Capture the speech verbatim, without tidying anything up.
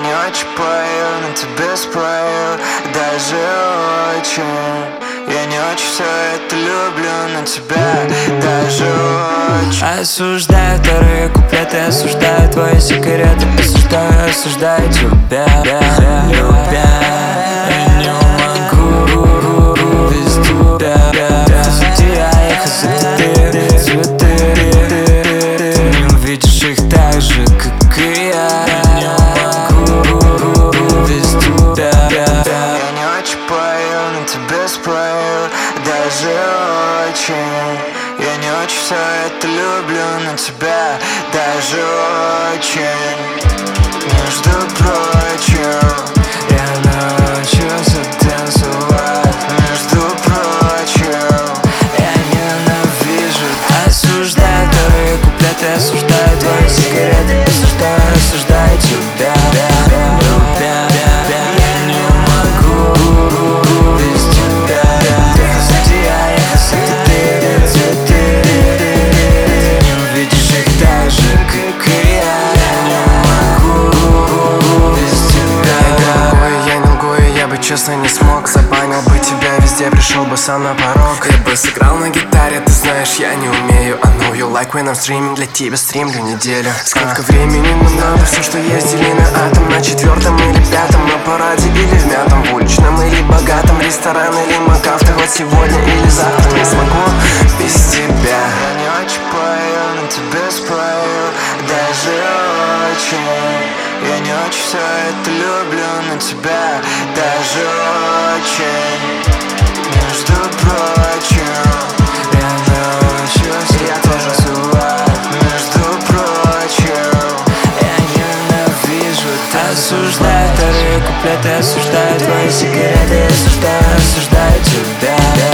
не очень пою, но тебе спою даже очень. Я не очень все это люблю, но тебя даже очень. Осуждаю вторые куплеты, осуждаю твои сигареты, осуждаю, осуждаю тебя, любя. Я не могу без тебя. Суди, а я хозяин, цветы. Ты не увидишь их так же, как и я. Я не могу без тебя. Я не очень пою, но тебе спою даже очень. Я не очень все это люблю, но тебя даже очень. Между прочим, Я научился танцевать. между прочим, Я ненавижу. Осуждаю вторые куплеты, осуждаю твои сигареты, осуждаю, осуждаю тебя, любя. Я не могу без тебя. Ты я, я цветы, цветы. Ты не увидишь их так же, как и я. Я не могу без тебя. Я не лгу, и я бы честно не смог. Забанил бы тебя везде, пришел бы сам на порог. Я бы сыграл на гитаре, ты знаешь, я не умею. I know you like when I'm streaming, для тебя стримлю неделю. Сколько времени нам надо, все, что есть, дели на атом. На четвертом или пятом, на параде или в мятом, в уличном или богатом, ресторан или макаф. Ты вот сегодня или завтра не смогу без тебя. я не очень пою, но тебе спою даже очень. Я не очень все это люблю, но тебя даже очень. Между прочим, Я научился, я тоже танцевать. Между прочим, я ненавижу. Осуждаю вторые куплеты, осуждаю твои сигареты, осуждаю, осуждаю тебя.